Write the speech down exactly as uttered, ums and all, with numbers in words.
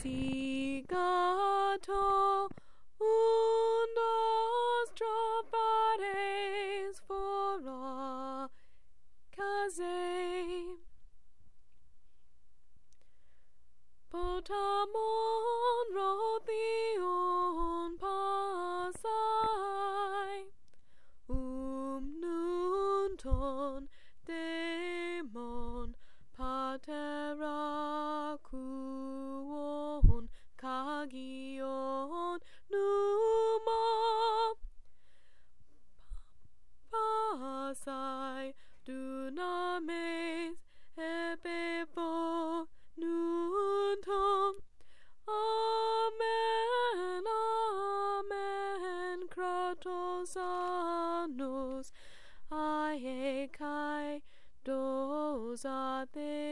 Sigato undos trovares fora case potamon rothion pasai um nunton demon patera kuon kagion numa pasai dunames epepo nunton amen amen kratos annos ae kai dos athe